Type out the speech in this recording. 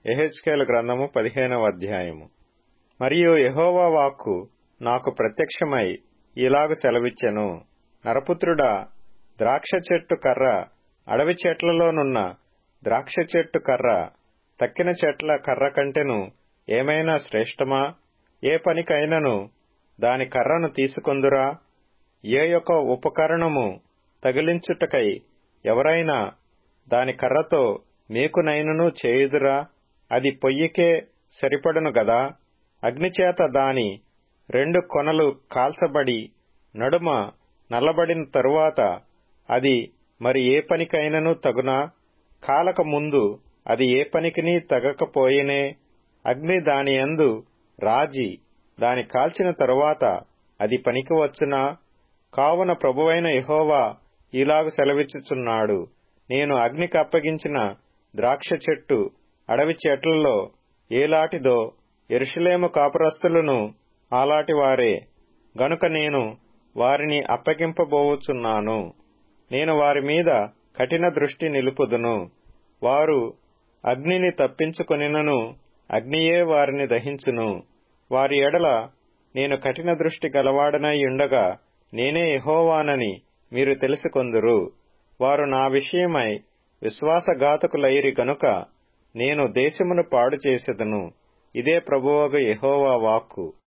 యెహెజ్కేలు గ్రంథము 15వ అధ్యాయము. మరియు యెహోవా వాక్కు నాకు ప్రత్యక్షమై ఇలాగు సెలవిచ్చెను. నరపుత్రుడా, ద్రాక్ష చెట్టు కర్ర అడవి చెట్లలోనున్న ద్రాక్ష చెట్టు కర్ర తక్కిన చెట్ల కర్ర కంటెను ఏమైనా శ్రేష్టమా? ఏ పనికైనను దాని కర్రను తీసుకొందురా? ఏ యొక్క ఉపకరణము తగిలించుటకై ఎవరైనా దాని కర్రతో మీకునైనను చేయుదురా? అది పొయ్యికే సరిపడును గదా? అగ్నిచేత దాని 2 కొనలు కాల్చబడి నడుమ నల్లబడిన తరువాత అది మరి ఏ పనికైనను తగునా? కాలక ముందు అది ఏ పనికిని తగకపోయినే అగ్ని దాని యందు రాజి దాని కాల్చిన తరువాత అది పనికి వచ్చునా? కావున ప్రభువైన యెహోవా ఇలాగు సెలవిచ్చుచున్నాడు. నేను అగ్నికి అప్పగించిన ద్రాక్ష చెట్టు అడవి చెట్లలో ఏలాటిదో యెరూషలేము కాపురస్తులను ఆలాటి వారే గనుక నేను వారిని అప్పగింపబోవుచున్నాను. నేను వారి మీద కఠిన దృష్టి నిలుపుదును. వారు అగ్నిని తప్పించుకొనినను అగ్నియే వారిని దహించును. వారి ఎడల నేను కఠిన దృష్టి గలవాడనై ఉండగా నేనే యెహోవానని మీరు తెలుసుకొందురు. వారు నా విషయమై విశ్వాసఘాతకులైరి గనుక నేను దేశమును పాడు చేసెదను. ఇదే ప్రభువగు యెహోవా వాక్కు.